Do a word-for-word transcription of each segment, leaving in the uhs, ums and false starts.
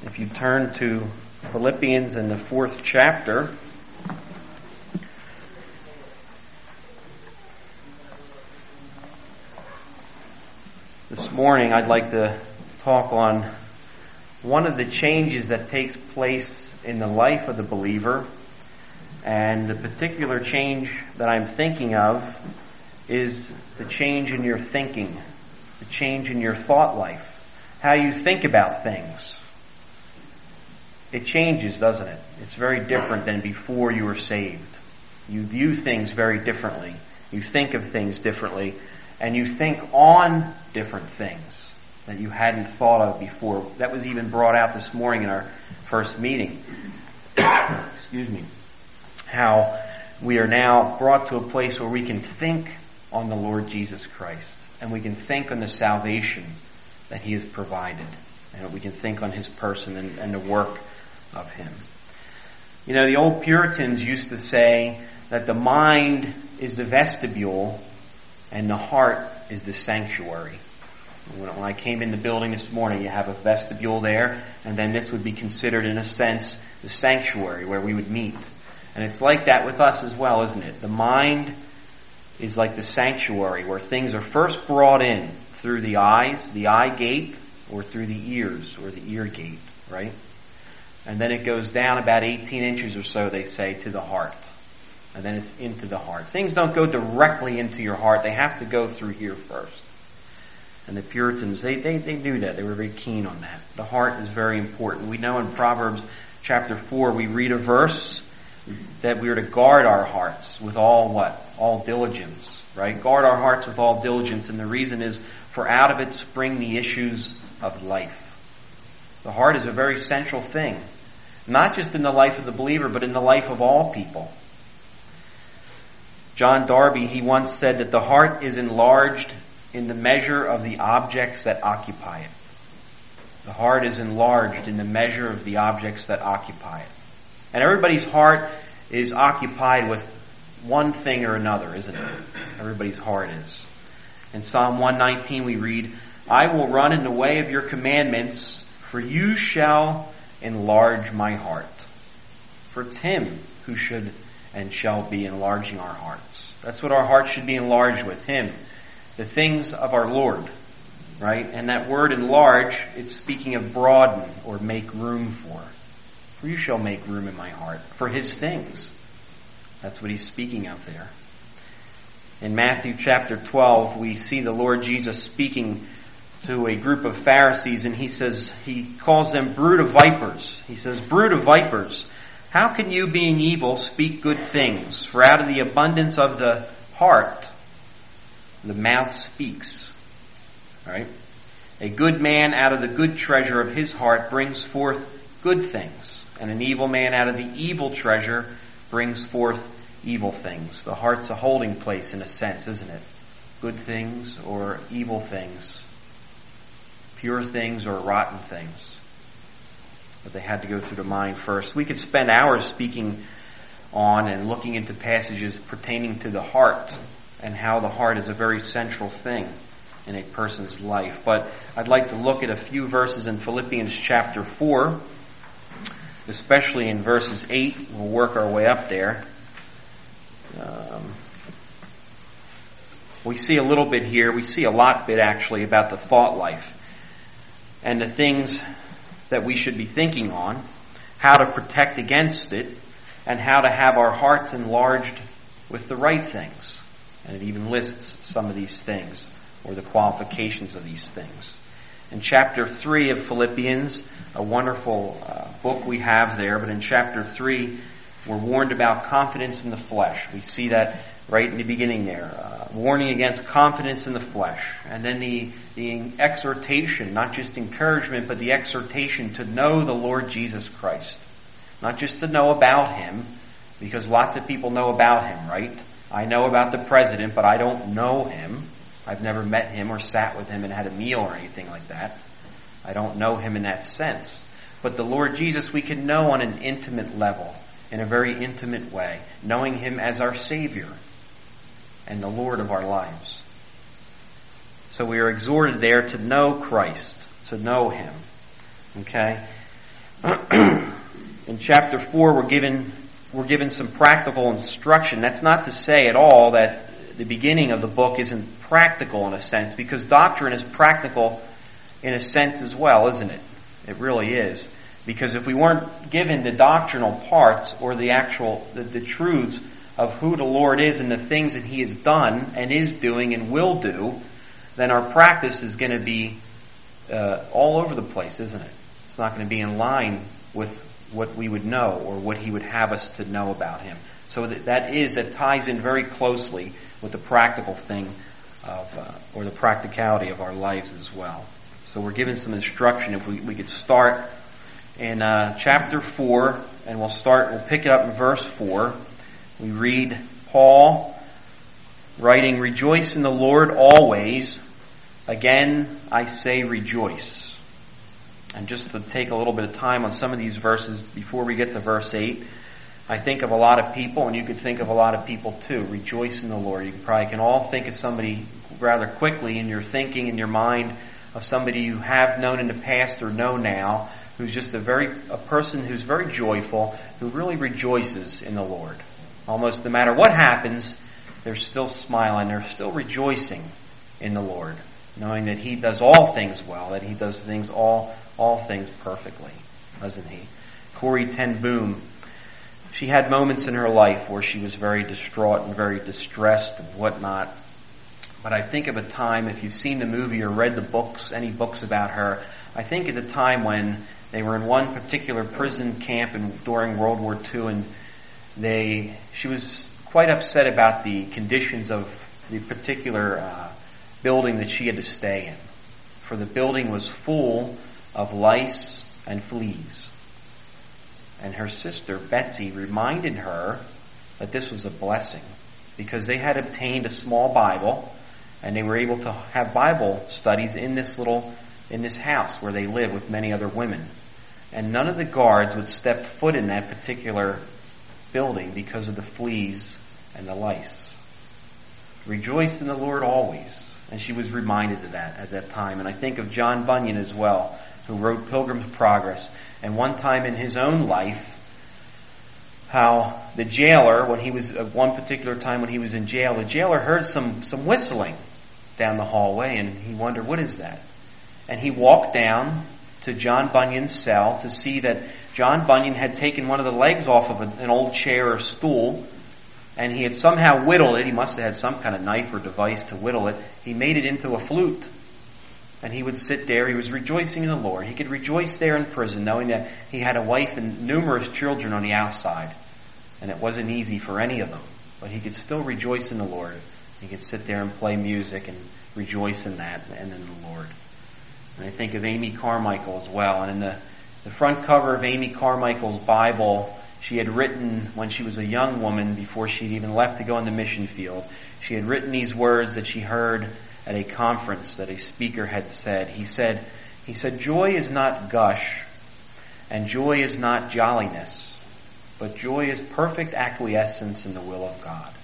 If you turn to Philippians in the fourth chapter, this morning I'd like to talk on one of the changes that takes place in the life of the believer. And the particular change that I'm thinking of is the change in your thinking, the change in your thought life, how you think about things. It changes, doesn't it? It's very different than before you were saved. You view things very differently. You think of things differently. And you think on different things that you hadn't thought of before. That was even brought out this morning in our first meeting. Excuse me. How we are now brought to a place where we can think on the Lord Jesus Christ. And we can think on the salvation that He has provided. And we can think on His person and, and the work of Him. You know, the old Puritans used to say that the mind is the vestibule and the heart is the sanctuary. When I came in the building this morning, you have a vestibule there, and then this would be considered, in a sense, the sanctuary where we would meet. And it's like that with us as well, isn't it? The mind is like the sanctuary where things are first brought in through the eyes, the eye gate, or through the ears, or the ear gate, right? And then it goes down about eighteen inches or so, they say, to the heart. And then it's into the heart. Things don't go directly into your heart. They have to go through here first. And the Puritans, they, they, they knew that. They were very keen on that. The heart is very important. We know in Proverbs chapter four, we read a verse that we are to guard our hearts with all what? All diligence, right? Guard our hearts with all diligence. And the reason is, for out of it spring the issues of life. The heart is a very central thing. Not just in the life of the believer, but in the life of all people. John Darby, he once said that the heart is enlarged in the measure of the objects that occupy it. The heart is enlarged in the measure of the objects that occupy it. And everybody's heart is occupied with one thing or another, isn't it? Everybody's heart is. In Psalm one nineteen we read, I will run in the way of your commandments, for you shall enlarge my heart. For it's Him who should and shall be enlarging our hearts. That's what our hearts should be enlarged with, Him. The things of our Lord, right? And that word enlarge, it's speaking of broaden or make room for. For you shall make room in my heart for His things. That's what He's speaking of there. In Matthew chapter twelve, we see the Lord Jesus speaking to a group of Pharisees, and He says, He calls them brood of vipers. He says, brood of vipers, how can you, being evil, speak good things? For out of the abundance of the heart, the mouth speaks. Right? A good man out of the good treasure of his heart brings forth good things. And an evil man out of the evil treasure brings forth evil things. The heart's a holding place in a sense, isn't it? Good things or evil things. Pure things or rotten things. But they had to go through the mind first. We could spend hours speaking on and looking into passages pertaining to the heart and how the heart is a very central thing in a person's life. But I'd like to look at a few verses in Philippians chapter four, especially in verses eight. We'll work our way up there. Um, we see a little bit here. We see a lot bit actually about the thought life and the things that we should be thinking on, how to protect against it, and how to have our hearts enlarged with the right things. And it even lists some of these things, or the qualifications of these things. In chapter three of Philippians, a wonderful uh, book we have there, but in chapter three, we're warned about confidence in the flesh. We see that right in the beginning there. Uh, warning against confidence in the flesh. And then the, the exhortation, not just encouragement, but the exhortation to know the Lord Jesus Christ. Not just to know about Him, because lots of people know about Him, right? I know about the president, but I don't know him. I've never met him or sat with him and had a meal or anything like that. I don't know Him in that sense. But the Lord Jesus we can know on an intimate level, in a very intimate way, knowing Him as our Savior and the Lord of our lives. So we are exhorted there to know Christ, to know Him. Okay? In chapter four, we're given we're given some practical instruction. That's not to say at all that the beginning of the book isn't practical in a sense, because doctrine is practical in a sense as well, isn't it? It really is. Because if we weren't given the doctrinal parts or the actual the, the truths of who the Lord is and the things that He has done and is doing and will do, then our practice is going to be uh, all over the place, isn't it? It's not going to be in line with what we would know or what He would have us to know about Him. So that, that is, that ties in very closely with the practical thing of, uh, or the practicality of our lives as well. So we're given some instruction. If we, we could start in uh, chapter four, and we'll start, we'll pick it up in verse four. We read Paul writing, "Rejoice in the Lord always. Again, I say rejoice." And just to take a little bit of time on some of these verses before we get to verse eight, I think of a lot of people, and you could think of a lot of people too. Rejoice in the Lord. You probably can all think of somebody rather quickly in your thinking, in your mind, of somebody you have known in the past or know now, who's just a very a person who's very joyful, who really rejoices in the Lord. Almost no matter what happens, they're still smiling, they're still rejoicing in the Lord, knowing that He does all things well, that He does things all all things perfectly, doesn't He? Corrie ten Boom, she had moments in her life where she was very distraught and very distressed and whatnot. But I think of a time, if you've seen the movie or read the books, any books about her, I think at the time when they were in one particular prison camp in, during World War Two, and they, she was quite upset about the conditions of the particular uh, building that she had to stay in. For the building was full of lice and fleas. And her sister, Betsy, reminded her that this was a blessing, because they had obtained a small Bible, and they were able to have Bible studies in this little, in this house where they live with many other women. And none of the guards would step foot in that particular building because of the fleas and the lice. Rejoice in the Lord always. And she was reminded of that at that time. And I think of John Bunyan as well, who wrote Pilgrim's Progress. And one time in his own life, how the jailer, when he was, at one particular time when he was in jail, the jailer heard some, some whistling down the hallway, and he wondered, what is that? And he walked down to John Bunyan's cell to see that John Bunyan had taken one of the legs off of an old chair or stool, and he had somehow whittled it. He must have had some kind of knife or device to whittle it. He made it into a flute. And he would sit there. He was rejoicing in the Lord. He could rejoice there in prison, knowing that he had a wife and numerous children on the outside. And it wasn't easy for any of them. But he could still rejoice in the Lord. He could sit there and play music and rejoice in that and in the Lord. And I think of Amy Carmichael as well. And in the, the front cover of Amy Carmichael's Bible, she had written, when she was a young woman, before she'd even left to go on the mission field, she had written these words that she heard at a conference that a speaker had said. He said, he said, "Joy is not gush, and joy is not jolliness, but joy is perfect acquiescence in the will of God."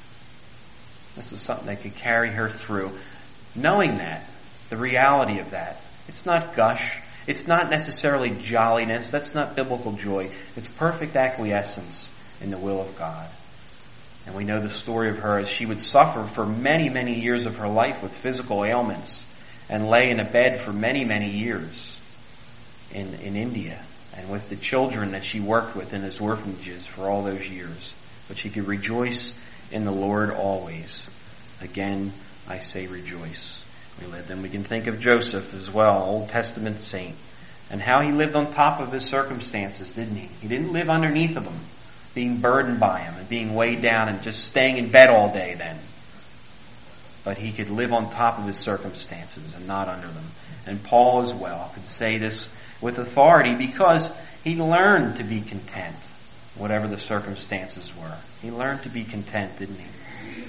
This was something that could carry her through, knowing that, the reality of that. It's not gush. It's not necessarily jolliness. That's not biblical joy. It's perfect acquiescence in the will of God. And we know the story of her as she would suffer for many, many years of her life with physical ailments and lay in a bed for many, many years in, in India, and with the children that she worked with in his orphanages for all those years. But she could rejoice in the Lord always. Again, I say rejoice. We live. Then we can think of Joseph as well, Old Testament saint, and how he lived on top of his circumstances, didn't he? He didn't live underneath of them, being burdened by him and being weighed down and just staying in bed all day then. But he could live on top of his circumstances and not under them. And Paul as well could say this with authority because he learned to be content, whatever the circumstances were. He learned to be content, didn't he?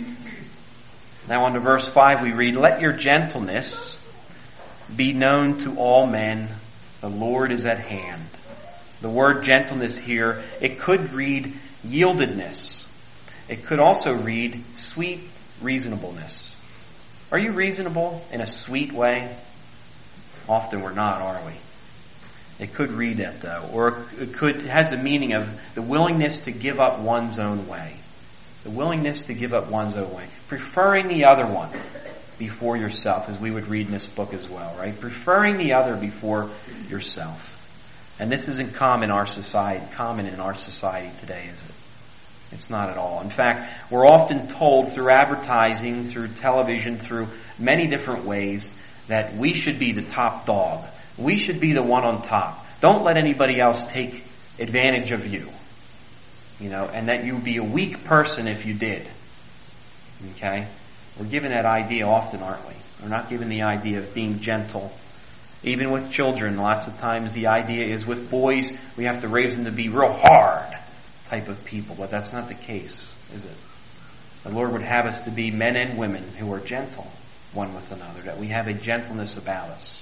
Now on to verse five we read, "Let your gentleness be known to all men. The Lord is at hand." The word gentleness here, it could read yieldedness. It could also read sweet reasonableness. Are you reasonable in a sweet way? Often we're not, are we? It could read that though, or it could it has the meaning of the willingness to give up one's own way. The willingness to give up one's own way. Preferring the other one before yourself, as we would read in this book as well, right? Preferring the other before yourself. And this isn't common in our society, common in our society today, is it? It's not at all. In fact, we're often told through advertising, through television, through many different ways that we should be the top dog. We should be the one on top. Don't let anybody else take advantage of you. You know, and that you would be a weak person if you did. Okay? We're given that idea often, aren't we? We're not given the idea of being gentle. Even with children, lots of times the idea is with boys, we have to raise them to be real hard type of people. But that's not the case, is it? The Lord would have us to be men and women who are gentle one with another, that we have a gentleness about us.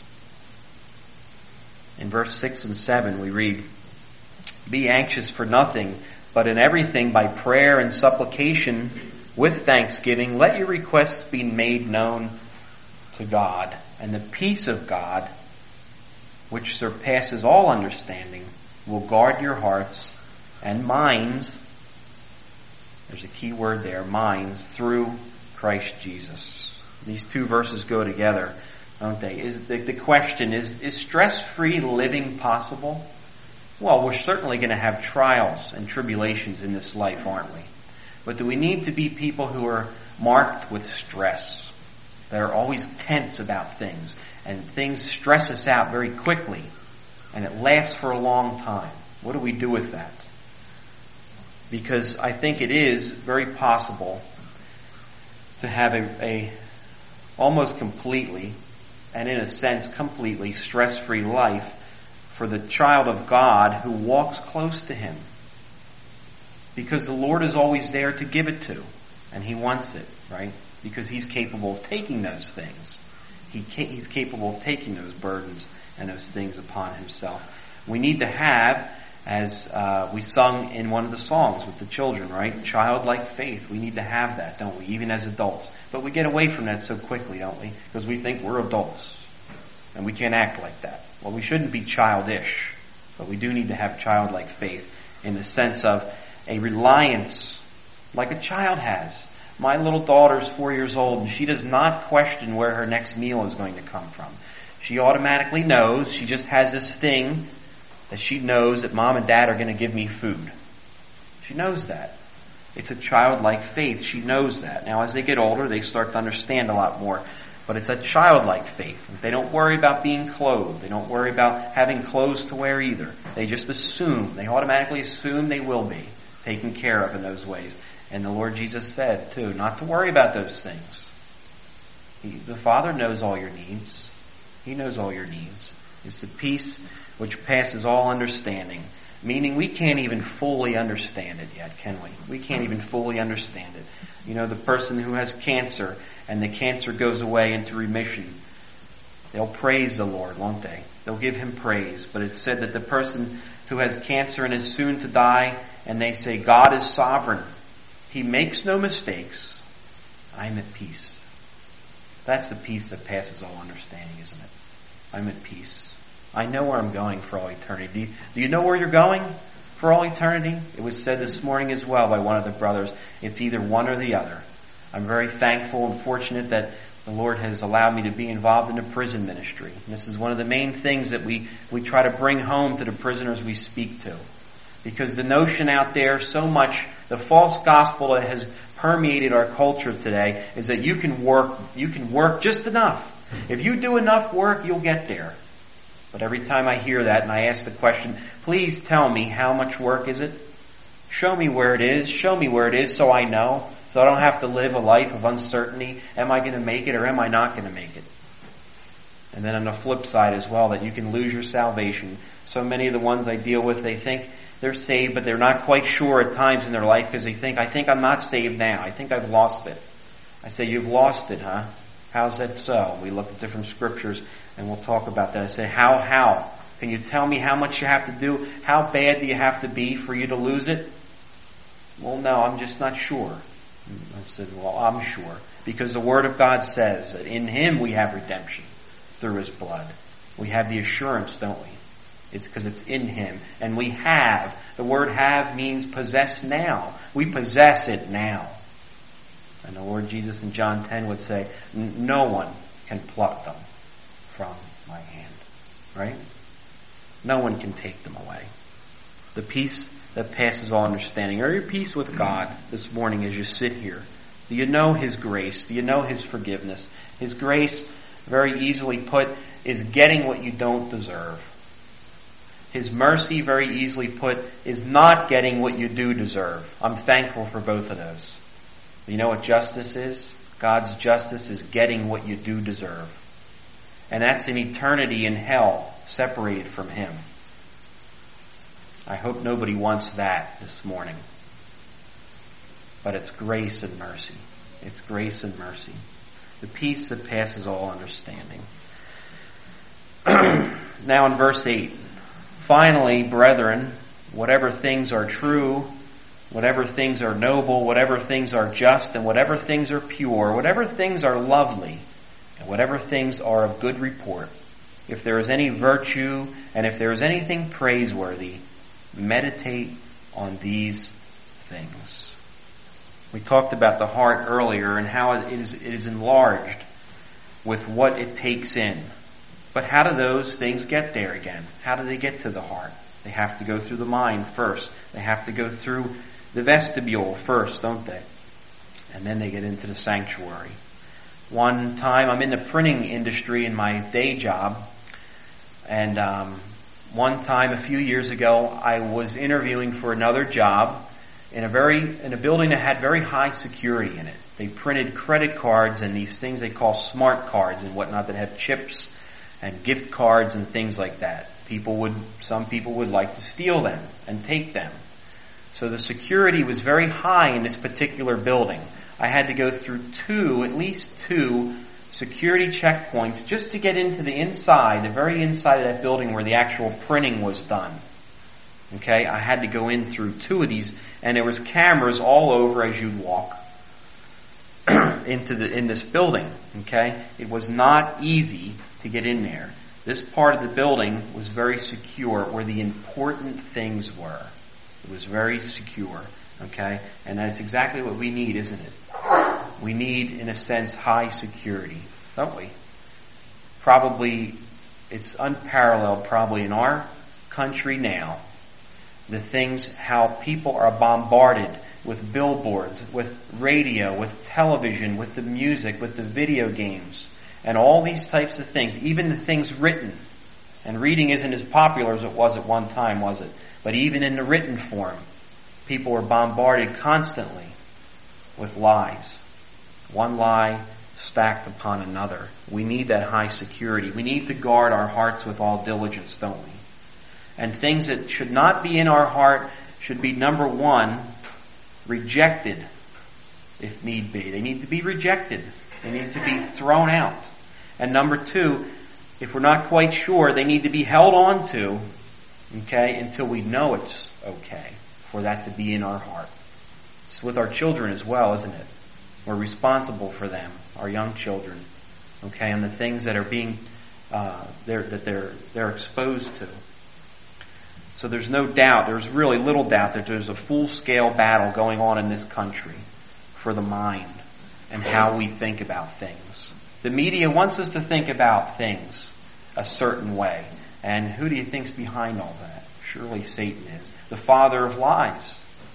In verse six and seven we read, "Be anxious for nothing, but in everything by prayer and supplication with thanksgiving, let your requests be made known to God. And the peace of God, which surpasses all understanding, will guard your hearts and minds," there's a key word there, minds, "through Christ Jesus." These two verses go together, don't they? Is the, the question is, is stress-free living possible? Well, we're certainly going to have trials and tribulations in this life, aren't we? But do we need to be people who are marked with stress, that are always tense about things, and things stress us out very quickly, and it lasts for a long time? What do we do with that? Because I think it is very possible to have a, a almost completely, and in a sense completely, stress-free life for the child of God who walks close to Him. Because the Lord is always there to give it to, and He wants it, right? Because He's capable of taking those things. He ca- he's capable of taking those burdens and those things upon Himself. We need to have, as uh, we sung in one of the songs with the children, right? Childlike faith. We need to have that, don't we? Even as adults. But we get away from that so quickly, don't we? Because we think we're adults. And we can't act like that. Well, we shouldn't be childish. But we do need to have childlike faith in the sense of a reliance like a child has. My little daughter's four years old, and she does not question where her next meal is going to come from. She automatically knows. She just has this thing that she knows that mom and dad are going to give me food. She knows that. It's a childlike faith. She knows that. Now, as they get older, they start to understand a lot more. But it's a childlike faith. They don't worry about being clothed. They don't worry about having clothes to wear either. They just assume. They automatically assume they will be taken care of in those ways. And the Lord Jesus said, too, not to worry about those things. He, the Father knows all your needs. He knows all your needs. It's the peace which passes all understanding. Meaning we can't even fully understand it yet, can we? We can't even fully understand it. You know, the person who has cancer and the cancer goes away into remission, they'll praise the Lord, won't they? They'll give Him praise. But it's said that the person who has cancer and is soon to die, and they say, God is sovereign. He makes no mistakes. I'm at peace. That's the peace that passes all understanding, isn't it? I'm at peace. I know where I'm going for all eternity. Do you, do you know where you're going for all eternity? It was said this morning as well by one of the brothers. It's either one or the other. I'm very thankful and fortunate that the Lord has allowed me to be involved in the prison ministry. And this is one of the main things that we, we try to bring home to the prisoners we speak to. Because the notion out there, so much, the false gospel that has permeated our culture today is that you can work, you can work just enough. If you do enough work, you'll get there. But every time I hear that and I ask the question, please tell me how much work is it? Show me where it is. Show me where it is so I know. So I don't have to live a life of uncertainty. Am I going to make it or am I not going to make it? And then on the flip side as well, that you can lose your salvation. So many of the ones I deal with, they think they're saved, but they're not quite sure at times in their life because they think, I think I'm not saved now. I think I've lost it. I say, you've lost it, huh? How's that so? We look at different scriptures and we'll talk about that. I say, how, how? Can you tell me how much you have to do? How bad do you have to be for you to lose it? Well, no, I'm just not sure. I said, well, I'm sure. Because the Word of God says that in Him we have redemption through His blood. We have the assurance, don't we? It's because it's in Him. And we have. The word have means possess now. We possess it now. And the Lord Jesus in John ten would say, no one can pluck them from my hand. Right? No one can take them away. The peace that passes all understanding. Are you at peace with God this morning as you sit here? Do you know His grace? Do you know His forgiveness? His grace, very easily put, is getting what you don't deserve. His mercy, very easily put, is not getting what you do deserve. I'm thankful for both of those. You know what justice is? God's justice is getting what you do deserve. And that's an eternity in hell, separated from Him. I hope nobody wants that this morning. But it's grace and mercy. It's grace and mercy. The peace that passes all understanding. Now in verse eight. Finally, brethren, whatever things are true, whatever things are noble, whatever things are just, and whatever things are pure, whatever things are lovely, and whatever things are of good report, if there is any virtue, and if there is anything praiseworthy, meditate on these things. We talked about the heart earlier and how it is, it is enlarged with what it takes in. But how do those things get there again? How do they get to the heart? They have to go through the mind first. They have to go through the vestibule first, don't they? And then they get into the sanctuary. One time, I'm in the printing industry in my day job, and um, one time a few years ago, I was interviewing for another job in a very in a building that had very high security in it. They printed credit cards and these things they call smart cards and whatnot that have chips and gift cards and things like that. People would, some people would like to steal them and take them. So the security was very high in this particular building. I had to go through two, at least two, security checkpoints just to get into the inside, the very inside of that building where the actual printing was done. Okay, I had to go in through two of these, and there was cameras all over as you'd walk into the in this building. Okay, it was not easy to get in there. This part of the building was very secure, where the important things were. It was very secure. Okay, and that's exactly what we need, isn't it? We need, in a sense, high security, don't we? Probably, it's unparalleled probably in our country now. The things, how people are bombarded with billboards, with radio, with television, with the music, with the video games, and all these types of things, even the things written. And reading isn't as popular as it was at one time, was it? But even in the written form, people are bombarded constantly with lies. One lie stacked upon another. We need that high security. We need to guard our hearts with all diligence, don't we? And things that should not be in our heart should be, number one, rejected, if need be. They need to be rejected. They need to be thrown out. And number two, if we're not quite sure, they need to be held on to, okay, until we know it's okay for that to be in our heart. It's with our children as well, isn't it? We're responsible for them, our young children, okay, and the things that are being, uh, they're, that they're they're exposed to. So there's no doubt, there's really little doubt that there's a full-scale battle going on in this country for the mind and how we think about things. The media wants us to think about things a certain way. And who do you think's behind all that? Surely Satan is. The father of lies.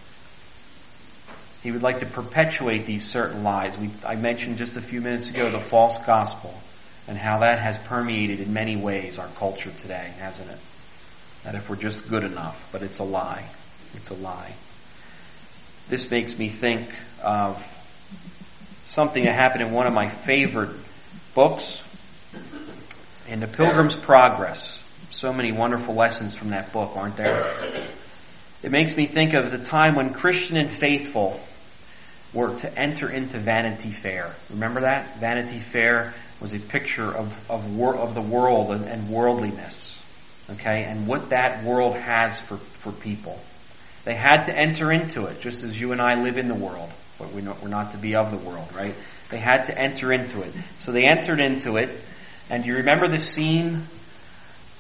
He would like to perpetuate these certain lies. We, I mentioned just a few minutes ago the false gospel and how that has permeated in many ways our culture today, hasn't it? That if we're just good enough, but it's a lie. It's a lie. This makes me think of something that happened in one of my favorite books, in The Pilgrim's Progress. So many wonderful lessons from that book, aren't there? It makes me think of the time when Christian and faithful were to enter into Vanity Fair. Remember that? Vanity Fair was a picture of of, wor- of the world and, and worldliness. Okay, and what that world has for, for people. They had to enter into it, just as you and I live in the world, but we're not, we're not to be of the world, right? They had to enter into it. So they entered into it, and do you remember the scene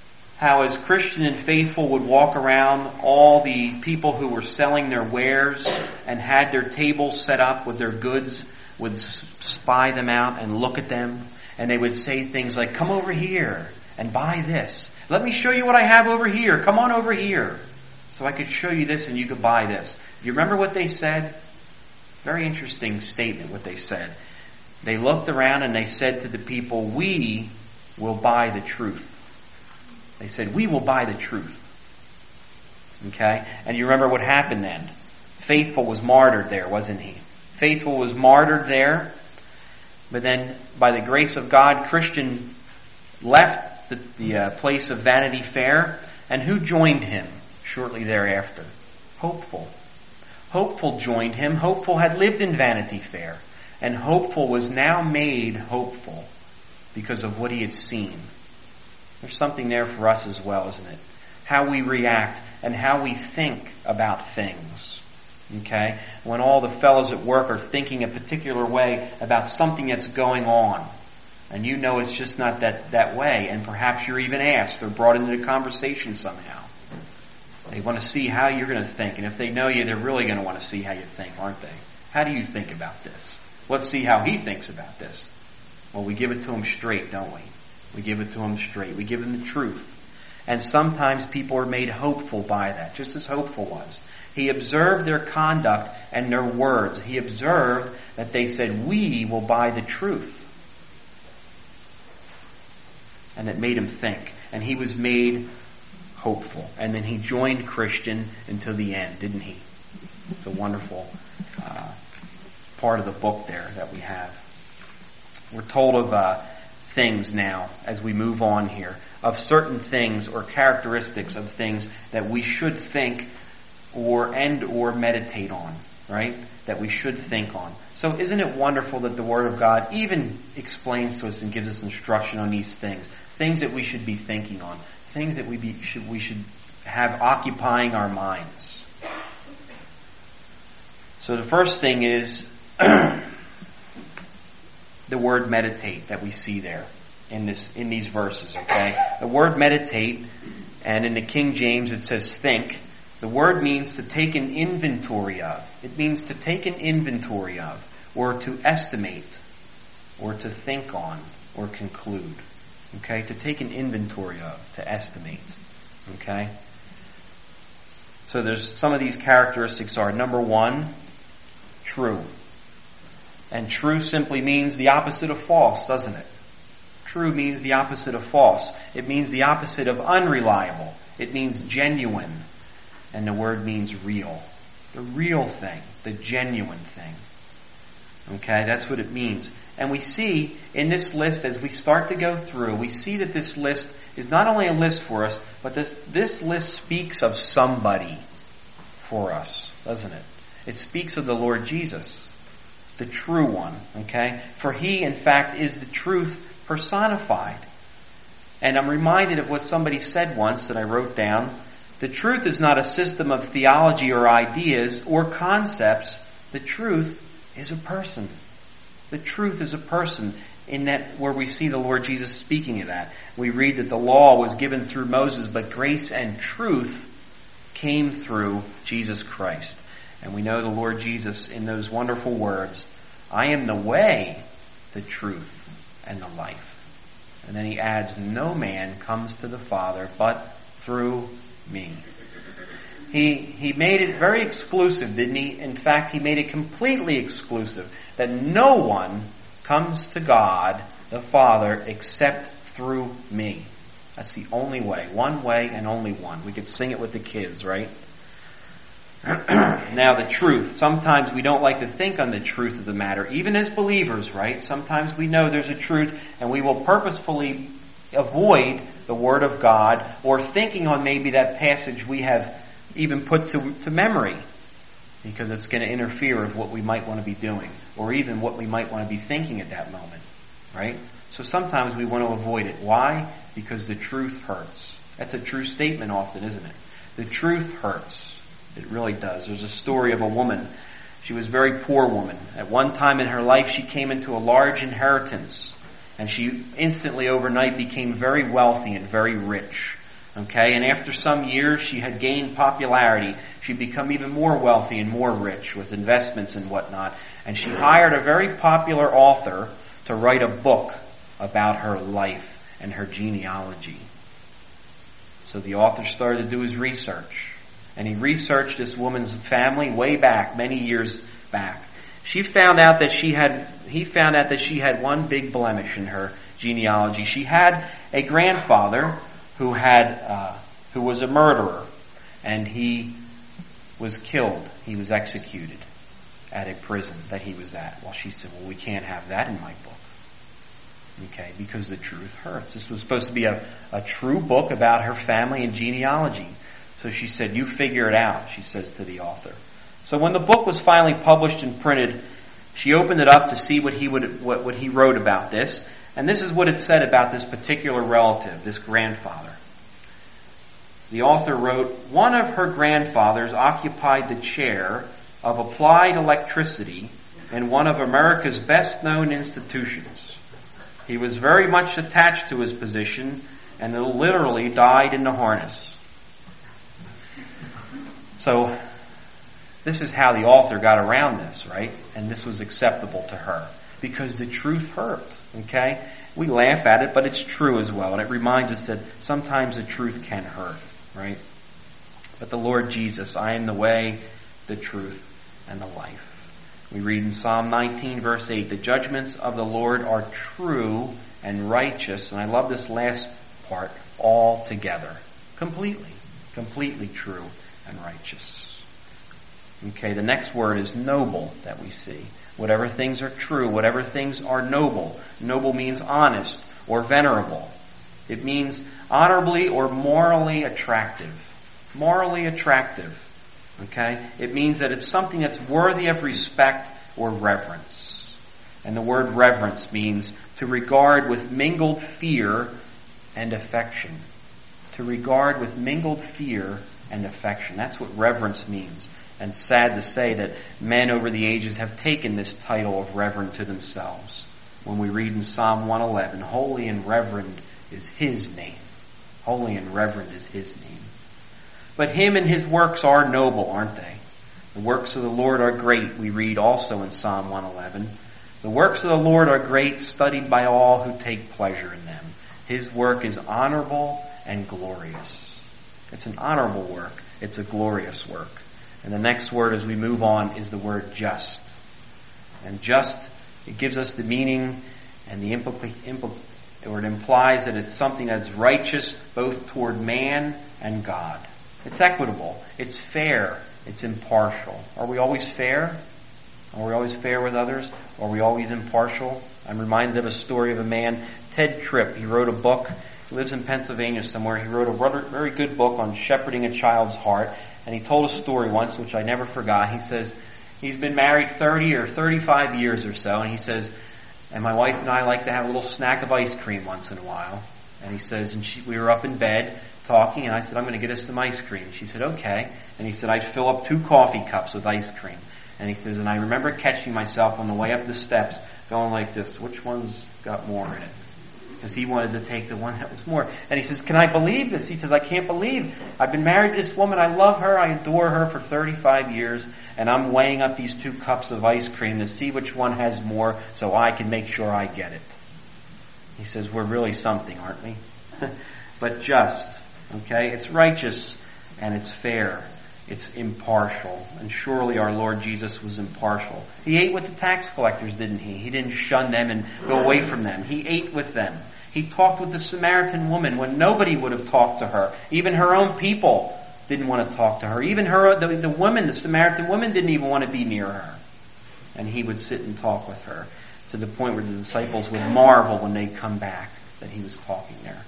how as Christian and Faithful would walk around, all the people who were selling their wares and had their tables set up with their goods would spy them out and look at them, and they would say things like, come over here and buy this. Let me show you what I have over here. Come on over here. So I could show you this and you could buy this. You remember what they said? Very interesting statement what they said. They looked around and they said to the people, we will buy the truth. They said, we will buy the truth. Okay? And you remember what happened then? Faithful was martyred there, wasn't he? Faithful was martyred there. But then, by the grace of God, Christian left the, the uh, place of Vanity Fair. And who joined him shortly thereafter? Hopeful. Hopeful joined him. Hopeful had lived in Vanity Fair. And Hopeful was now made hopeful because of what he had seen. There's something there for us as well, isn't it? How we react and how we think about things. Okay? When all the fellows at work are thinking a particular way about something that's going on, and you know it's just not that, that way, and perhaps you're even asked or brought into the conversation somehow. They want to see how you're going to think, and if they know you, they're really going to want to see how you think, aren't they? How do you think about this? Let's see how he thinks about this. Well, we give it to him straight, don't we? We give it to him straight. We give him the truth. And sometimes people are made hopeful by that, just as Hopeful was. He observed their conduct and their words. He observed that they said, we will buy the truth. And it made him think. And he was made hopeful. And then he joined Christian until the end, didn't he? It's a wonderful uh, part of the book there that we have. We're told of uh, things now as we move on here, of certain things or characteristics of things that we should think or and or meditate on, right? That we should think on. So isn't it wonderful that the Word of God even explains to us and gives us instruction on these things, things that we should be thinking on, things that we be, should we should have occupying our minds. So the first thing is the word meditate that we see there in this in these verses, okay? The word meditate, and in the King James it says think. The word means to take an inventory of. It means to take an inventory of, or to estimate, or to think on, or conclude. Okay? To take an inventory of, to estimate. Okay? So there's some of these characteristics are, number one, true. And true simply means the opposite of false, doesn't it? True means the opposite of false. It means the opposite of unreliable. It means genuine. And the word means real. The real thing. The genuine thing. Okay, that's what it means. And we see in this list, as we start to go through, we see that this list is not only a list for us, but this, this list speaks of somebody for us, doesn't it? It speaks of the Lord Jesus, the true one, okay? For he, in fact, is the truth personified. And I'm reminded of what somebody said once that I wrote down. The truth is not a system of theology or ideas or concepts. The truth is a person. The truth is a person, in that where we see the Lord Jesus speaking of that. We read that the law was given through Moses, but grace and truth came through Jesus Christ. And we know the Lord Jesus in those wonderful words, I am the way, the truth, and the life. And then he adds, no man comes to the Father but through me. He he made it very exclusive, didn't he? In fact, he made it completely exclusive, that no one comes to God, the Father, except through me. That's the only way. One way and only one. We could sing it with the kids, right? Now the truth. Sometimes we don't like to think on the truth of the matter, even as believers, right? Sometimes we know there's a truth and we will purposefully avoid the Word of God or thinking on maybe that passage we have even put to, to memory because it's going to interfere with what we might want to be doing or even what we might want to be thinking at that moment, right? So sometimes we want to avoid it. Why? Because the truth hurts. That's a true statement often, isn't it? The truth hurts. It really does. There's a story of a woman. She was a very poor woman. At one time in her life, she came into a large inheritance. And she instantly overnight became very wealthy and very rich. Okay, and after some years she had gained popularity. She'd become even more wealthy and more rich with investments and whatnot. And she hired a very popular author to write a book about her life and her genealogy. So the author started to do his research. And he researched this woman's family way back, many years back. She found out that she had, he found out that she had one big blemish in her genealogy. She had a grandfather who had, uh, who was a murderer, and he was killed. He was executed at a prison that he was at. Well, she said, well, we can't have that in my book. Okay, because the truth hurts. This was supposed to be a, a true book about her family and genealogy. So she said, you figure it out, she says to the author. So when the book was finally published and printed, she opened it up to see what he would, what, what he wrote about this. And this is what it said about this particular relative, this grandfather. The author wrote, one of her grandfathers occupied the chair of applied electricity in one of America's best-known institutions. He was very much attached to his position and literally died in the harness. So, this is how the author got around this, right? And this was acceptable to her. Because the truth hurt, okay? We laugh at it, but it's true as well. And it reminds us that sometimes the truth can hurt, right? But the Lord Jesus, I am the way, the truth, and the life. We read in Psalm nineteen, verse eight, the judgments of the Lord are true and righteous. And I love this last part, altogether. Completely, completely true and righteous. Okay, the next word is noble that we see. Whatever things are true, whatever things are noble. Noble means honest or venerable. It means honorably or morally attractive. Morally attractive. Okay? It means that it's something that's worthy of respect or reverence. And the word reverence means to regard with mingled fear and affection. To regard with mingled fear and affection. That's what reverence means. And sad to say that men over the ages have taken this title of reverend to themselves. When we read in Psalm one eleven, holy and reverend is His name. Holy and reverend is His name. But Him and His works are noble, aren't they? The works of the Lord are great, we read also in Psalm one eleven. The works of the Lord are great, studied by all who take pleasure in them. His work is honorable and glorious. It's an honorable work. It's a glorious work. And the next word as we move on is the word just. And just, it gives us the meaning and the implica- impl- or it implies that it's something that's righteous both toward man and God. It's equitable. It's fair. It's impartial. Are we always fair? Are we always fair with others? Are we always impartial? I'm reminded of a story of a man, Ted Tripp. He wrote a book. He lives in Pennsylvania somewhere. He wrote a very good book on shepherding a child's heart. And he told a story once, which I never forgot. He says, he's been married thirty or thirty-five years or so, and he says, and my wife and I like to have a little snack of ice cream once in a while. And he says, and she, we were up in bed talking, and I said, I'm going to get us some ice cream. She said, okay. And he said, I'd fill up two coffee cups with ice cream. And he says, and I remember catching myself on the way up the steps going like this, which one's got more in it? Because he wanted to take the one that was more. And he says, can I believe this? He says, I can't believe. I've been married to this woman. I love her. I adore her for thirty-five years. And I'm weighing up these two cups of ice cream to see which one has more so I can make sure I get it. He says, we're really something, aren't we? But just. Okay? It's righteous and it's fair. It's impartial. And surely our Lord Jesus was impartial. He ate with the tax collectors, didn't he? He didn't shun them and go away from them. He ate with them. He talked with the Samaritan woman when nobody would have talked to her. Even her own people didn't want to talk to her. Even her, the, the woman, the Samaritan woman didn't even want to be near her. And he would sit and talk with her to the point where the disciples would marvel when they come back that he was talking there.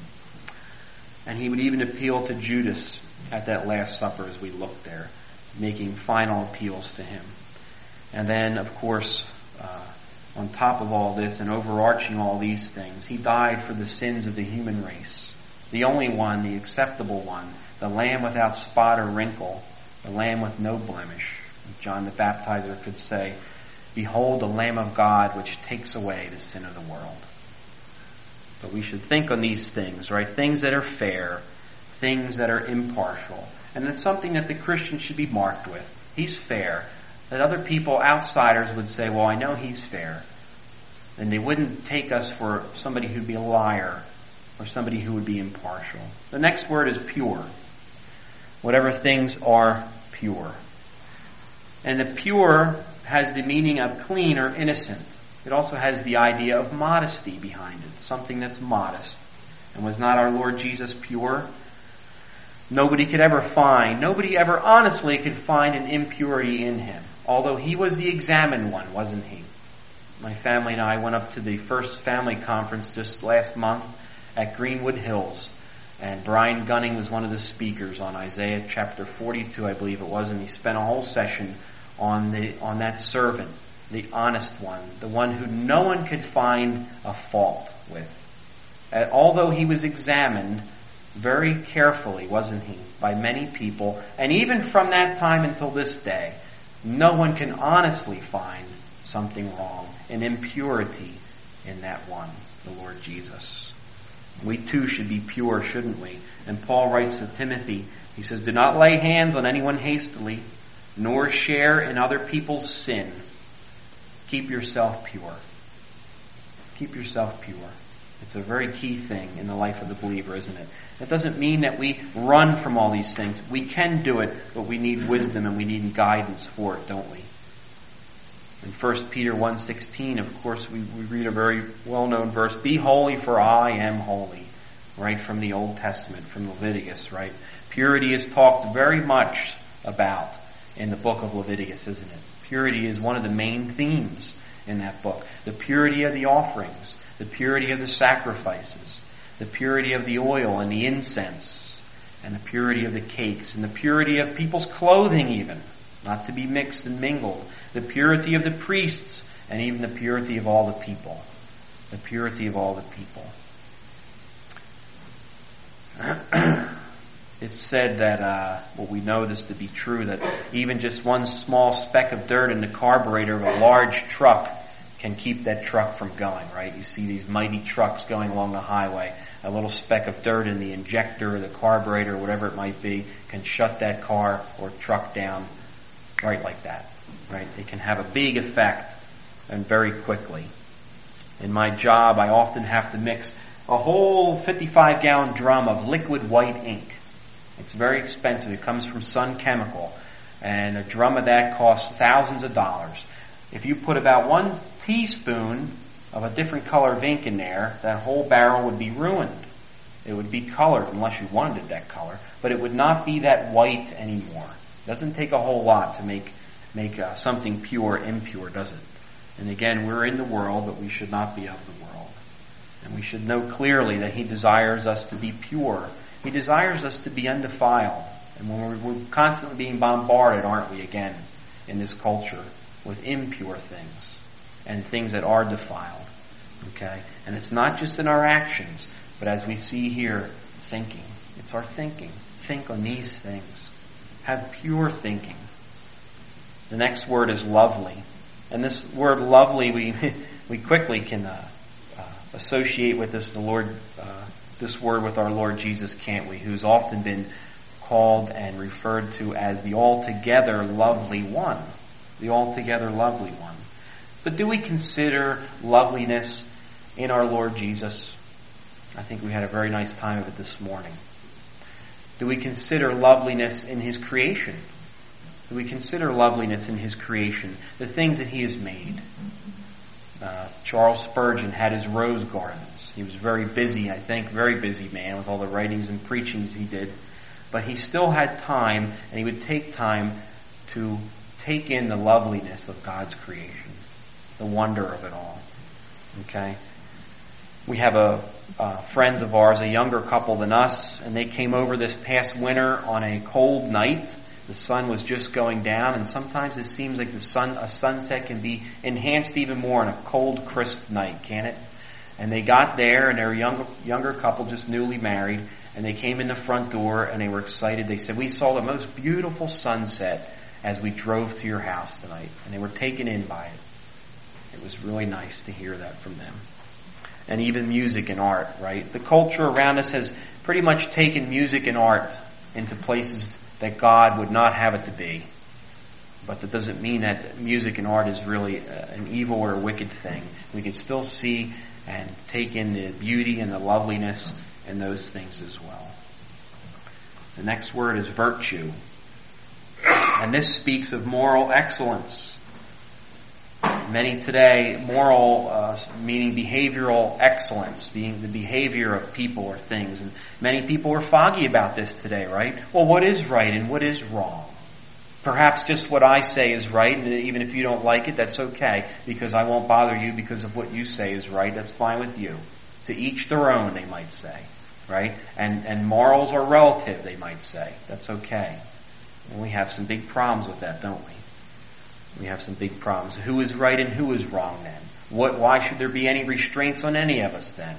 And he would even appeal to Judas at that Last Supper as we look there, making final appeals to him. And then, of course, uh, on top of all this and overarching all these things, he died for the sins of the human race. The only one, the acceptable one, the Lamb without spot or wrinkle, the Lamb with no blemish. John the Baptizer could say, behold the Lamb of God which takes away the sin of the world. But we should think on these things, right? Things that are fair, things that are impartial. And it's something that the Christian should be marked with. He's fair. That other people, outsiders, would say, well, I know he's fair. And they wouldn't take us for somebody who'd be a liar or somebody who would be impartial. The next word is pure. Whatever things are pure. And the pure has the meaning of clean or innocent. It also has the idea of modesty behind it, something that's modest. And was not our Lord Jesus pure? Nobody could ever find, nobody ever honestly could find an impurity in him. Although he was the examined one, wasn't he? My family and I went up to the first family conference just last month at Greenwood Hills. And Brian Gunning was one of the speakers on Isaiah chapter forty-two, I believe it was, and he spent a whole session on the on that servant, the honest one, the one who no one could find a fault with. And although he was examined very carefully, wasn't he, by many people, and even from that time until this day, no one can honestly find something wrong, an impurity in that one, the Lord Jesus. We too should be pure, shouldn't we? And Paul writes to Timothy, he says, do not lay hands on anyone hastily, nor share in other people's sin. Keep yourself pure. Keep yourself pure. It's a very key thing in the life of the believer, isn't it? It doesn't mean that we run from all these things. We can do it, but we need wisdom and we need guidance for it, don't we? In First Peter one sixteen, of course, we, we read a very well-known verse, be holy for I am holy, right from the Old Testament, from Leviticus, right? Purity is talked very much about in the book of Leviticus, isn't it? Purity is one of the main themes in that book. The purity of the offerings, the purity of the sacrifices, the purity of the oil and the incense, and the purity of the cakes, and the purity of people's clothing even, not to be mixed and mingled, the purity of the priests, and even the purity of all the people. The purity of all the people. It's said that, uh, well, we know this to be true, that even just one small speck of dirt in the carburetor of a large truck can keep that truck from going, right? You see these mighty trucks going along the highway. A little speck of dirt in the injector or the carburetor, whatever it might be, can shut that car or truck down right like that, right? It can have a big effect and very quickly. In my job, I often have to mix a whole fifty-five gallon drum of liquid white ink. It's very expensive. It comes from Sun Chemical, and a drum of that costs thousands of dollars. If you put about one teaspoon of a different color of ink in there, that whole barrel would be ruined. It would be colored unless you wanted it that color, but it would not be that white anymore. It doesn't take a whole lot to make make uh, something pure impure, does it? And again, we're in the world, but we should not be of the world. And we should know clearly that He desires us to be pure. He desires us to be undefiled. And when we're, we're constantly being bombarded, aren't we, again, in this culture, with impure things and things that are defiled. Okay? And it's not just in our actions, but as we see here, thinking. It's our thinking. Think on these things. Have pure thinking. The next word is lovely. And this word lovely, we we quickly can uh, uh, associate with this the Lord, uh, this word with our Lord Jesus, can't we? Who's often been called and referred to as the altogether lovely one. The altogether lovely one. But do we consider loveliness in our Lord Jesus? I think we had a very nice time of it this morning. Do we consider loveliness in His creation? Do we consider loveliness in His creation? The things that He has made. Uh, Charles Spurgeon had his rose gardens. He was very busy, I think, very busy man with all the writings and preachings he did. But he still had time, and he would take time to take in the loveliness of God's creation. The wonder of it all. Okay? We have a uh, friends of ours, a younger couple than us, and they came over this past winter on a cold night. The sun was just going down, and sometimes it seems like the sun, a sunset can be enhanced even more on a cold, crisp night, can't it? And they got there, and they're a younger, younger couple, just newly married, and they came in the front door, and they were excited. They said, "We saw the most beautiful sunset as we drove to your house tonight," and they were taken in by it. It was really nice to hear that from them. And even music and art, right? The culture around us has pretty much taken music and art into places that God would not have it to be. But that doesn't mean that music and art is really an evil or a wicked thing. We can still see and take in the beauty and the loveliness in those things as well. The next word is virtue. And this speaks of moral excellence. Many today, moral, uh, meaning behavioral excellence, being the behavior of people or things. And many people are foggy about this today, right? Well, what is right and what is wrong? Perhaps just what I say is right, and even if you don't like it, that's okay, because I won't bother you because of what you say is right. That's fine with you. To each their own, they might say, right? And and morals are relative, they might say. That's okay. And we have some big problems with that, don't we? We have some big problems. Who is right and who is wrong then? What? Why should there be any restraints on any of us then?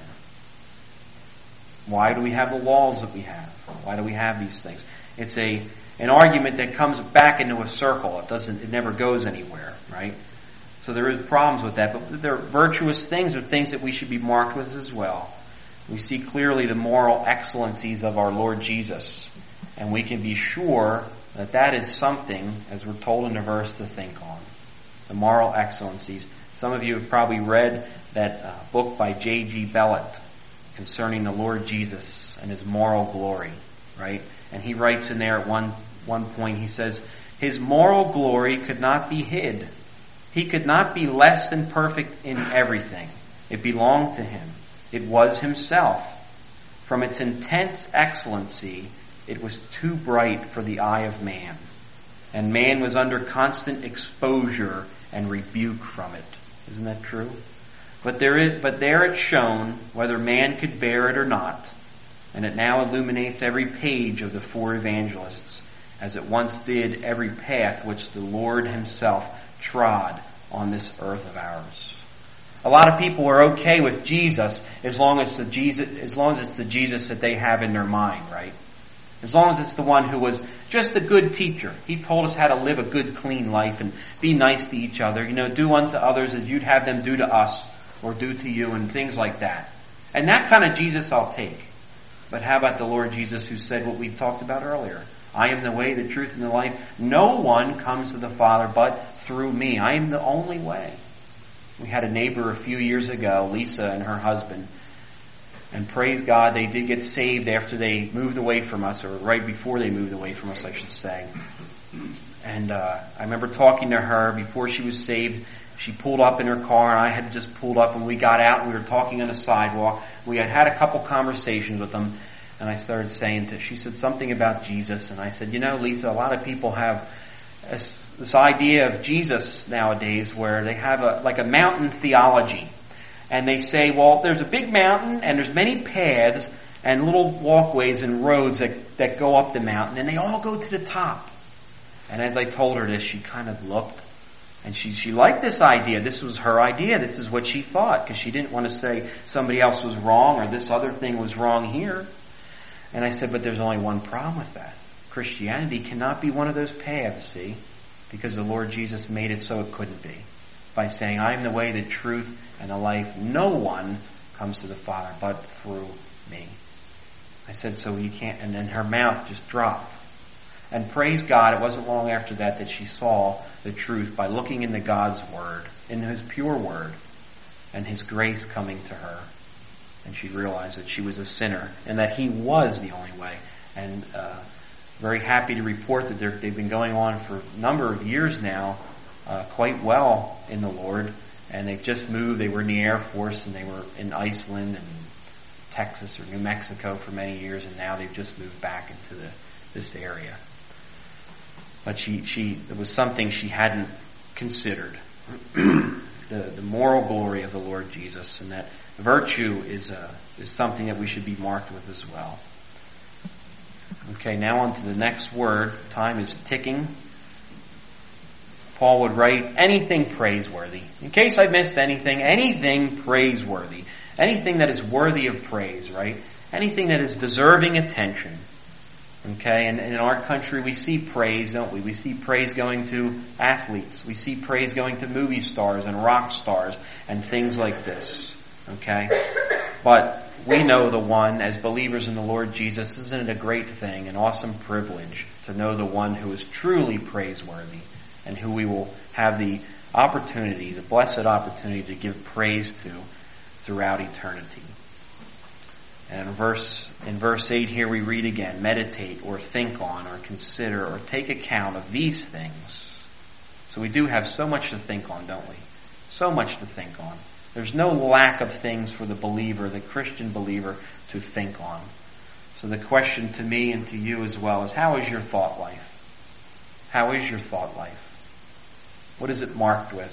Why do we have the laws that we have? Why do we have these things? It's a an argument that comes back into a circle. It doesn't. It never goes anywhere, right? So there is problems with that, but they're virtuous things, or things that we should be marked with as well. We see clearly the moral excellencies of our Lord Jesus, and we can be sure that that is something, as we're told in the verse, to think on. The moral excellencies. Some of you have probably read that uh, book by J G Bellett concerning the Lord Jesus and his moral glory, right? And he writes in there at one, one point, he says, his moral glory could not be hid. He could not be less than perfect in everything. It belonged to him. It was himself. From its intense excellency, it was too bright for the eye of man. And man was under constant exposure and rebuke from it. Isn't that true? But there is, but there it shone, whether man could bear it or not. And it now illuminates every page of the four evangelists, as it once did every path which the Lord himself trod on this earth of ours. A lot of people are okay with Jesus as long as the Jesus, as long as it's the Jesus that they have in their mind, right? As long as it's the one who was just a good teacher. He told us how to live a good, clean life and be nice to each other. You know, do unto others as you'd have them do to us or do to you, and things like that. And that kind of Jesus I'll take. But how about the Lord Jesus, who said what we talked about earlier? I am the way, the truth, and the life. No one comes to the Father but through me. I am the only way. We had a neighbor a few years ago, Lisa and her husband, and praise God, they did get saved after they moved away from us, or right before they moved away from us, I should say. And uh, I remember talking to her before she was saved. She pulled up in her car, and I had just pulled up, and we got out, and we were talking on the sidewalk. We had had a couple conversations with them, and I started saying to, she said something about Jesus, and I said, you know, Lisa, a lot of people have this, this idea of Jesus nowadays where they have a like a mountain theology. And they say, well, there's a big mountain, and there's many paths, and little walkways and roads that, that go up the mountain, and they all go to the top. And as I told her this, she kind of looked, and she she liked this idea. This was her idea. This is what she thought, because she didn't want to say somebody else was wrong or this other thing was wrong here. And I said, but there's only one problem with that. Christianity cannot be one of those paths, see? Because the Lord Jesus made it so it couldn't be. By saying, I am the way, the truth, and the life. No one comes to the Father but through me. I said, so you can't, and then her mouth just dropped. And praise God, it wasn't long after that that she saw the truth by looking into God's Word, in His pure Word, and His grace coming to her. And she realized that she was a sinner, and that He was the only way. And uh, very happy to report that they've been going on for a number of years now, uh, quite well in the Lord. And they've just moved. They were in the Air Force, and they were in Iceland and Texas or New Mexico for many years, and now they've just moved back into the, this area. But she, she, it was something she hadn't considered. the, the moral glory of the Lord Jesus, and that virtue is uh, is something that we should be marked with as well. Okay, now on to the next word. Time is ticking. Paul would write, anything praiseworthy. In case I missed anything, anything praiseworthy. Anything that is worthy of praise, right? Anything that is deserving attention. Okay, and, and in our country we see praise, don't we? We see praise going to athletes. We see praise going to movie stars and rock stars and things like this. Okay? But we know the one, as believers in the Lord Jesus, isn't it a great thing, an awesome privilege to know the one who is truly praiseworthy and who we will have the opportunity, the blessed opportunity to give praise to throughout eternity. And in verse, in verse eight here we read again, meditate or think on or consider or take account of these things. So we do have so much to think on, don't we? So much to think on. There's no lack of things for the believer, the Christian believer, to think on. So the question to me and to you as well is, how is your thought life? How is your thought life? What is it marked with?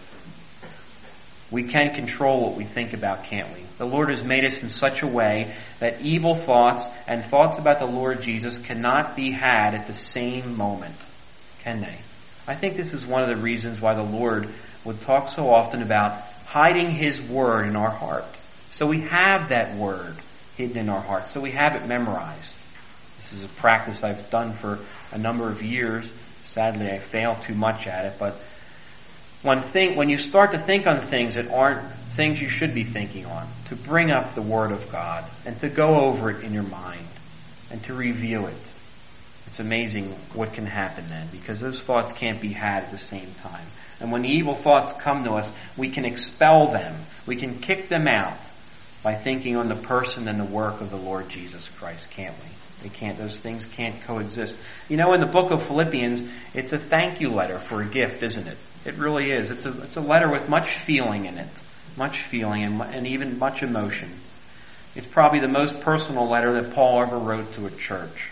We can control what we think about, can't we? The Lord has made us in such a way that evil thoughts and thoughts about the Lord Jesus cannot be had at the same moment, can they? I think this is one of the reasons why the Lord would talk so often about hiding His Word in our heart. So we have that Word hidden in our heart. So we have it memorized. This is a practice I've done for a number of years. Sadly, I fail too much at it, but One thing, when you start to think on things that aren't things you should be thinking on, to bring up the Word of God and to go over it in your mind and to review it, it's amazing what can happen then, because those thoughts can't be had at the same time. And when the evil thoughts come to us, we can expel them. We can kick them out by thinking on the person and the work of the Lord Jesus Christ, can't we? They can't, those things can't coexist. You know, in the book of Philippians, it's a thank you letter for a gift, isn't it? It really is. It's a, it's a letter with much feeling in it. Much feeling and, and even much emotion. It's probably the most personal letter that Paul ever wrote to a church.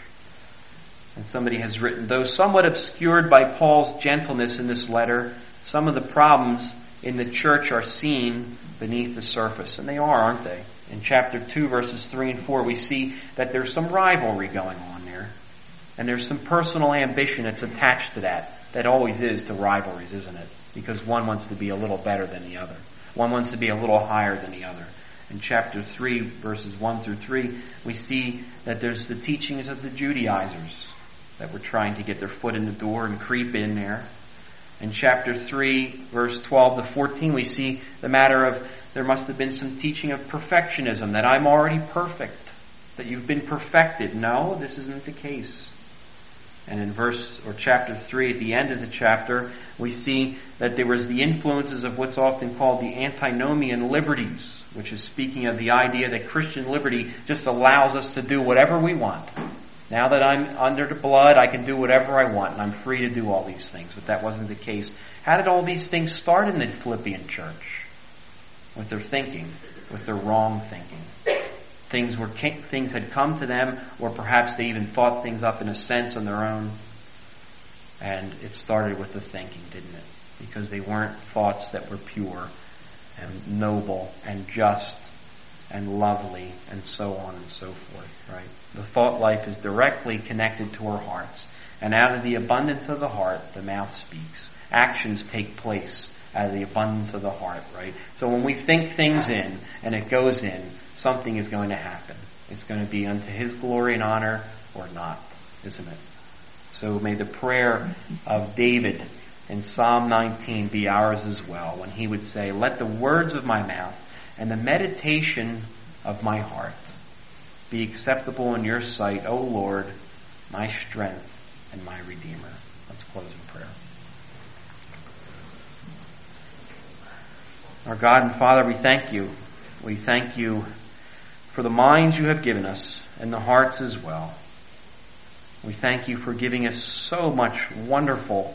And somebody has written, though somewhat obscured by Paul's gentleness in this letter, some of the problems in the church are seen beneath the surface. And they are, aren't they? In chapter two, verses three and four, we see that there's some rivalry going on there. And there's some personal ambition that's attached to that. That always is to rivalries, isn't it? Because one wants to be a little better than the other. One wants to be a little higher than the other. In chapter three, verses one through three, we see that there's the teachings of the Judaizers that were trying to get their foot in the door and creep in there. In chapter three, verse twelve to fourteen, we see the matter of there must have been some teaching of perfectionism, that I'm already perfect, that you've been perfected. No, this isn't the case. And in verse or chapter three, at the end of the chapter, we see that there was the influences of what's often called the antinomian liberties, which is speaking of the idea that Christian liberty just allows us to do whatever we want. Now that I'm under the blood, I can do whatever I want, and I'm free to do all these things. But that wasn't the case. How did all these things start in the Philippian church? With their thinking, with their wrong thinking. Things were things had come to them, or perhaps they even thought things up in a sense on their own. And it started with the thinking, didn't it? Because they weren't thoughts that were pure and noble and just and lovely and so on and so forth, right? The thought life is directly connected to our hearts. And out of the abundance of the heart, the mouth speaks. Actions take place out of the abundance of the heart, right? So when we think things in and it goes in, something is going to happen. It's going to be unto His glory and honor or not, isn't it? So may the prayer of David in Psalm nineteen be ours as well, when he would say, let the words of my mouth and the meditation of my heart be acceptable in your sight, O Lord, my strength and my Redeemer. Let's close in prayer. Our God and Father, we thank you. We thank you for the minds you have given us and the hearts as well. We thank you for giving us so much wonderful,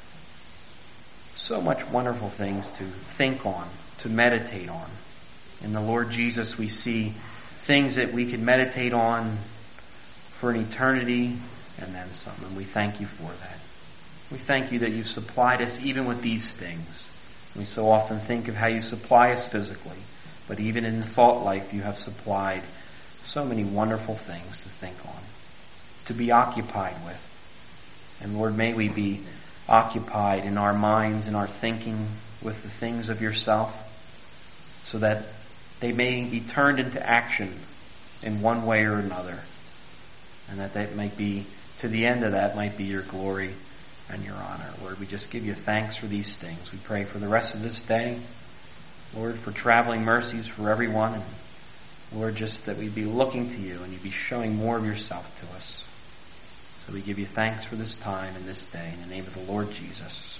so much wonderful things to think on, to meditate on. In the Lord Jesus, we see things that we can meditate on for an eternity and then some. And we thank you for that. We thank you that you've supplied us even with these things. We so often think of how you supply us physically, but even in the thought life you have supplied so many wonderful things to think on, to be occupied with. And Lord, may we be occupied in our minds and our thinking with the things of yourself, so that they may be turned into action in one way or another, and that that might be, to the end of that, might be your glory and your honor. Lord, we just give you thanks for these things. We pray for the rest of this day, Lord, for traveling mercies for everyone. And Lord, just that we'd be looking to you and you'd be showing more of yourself to us. So we give you thanks for this time and this day in the name of the Lord Jesus.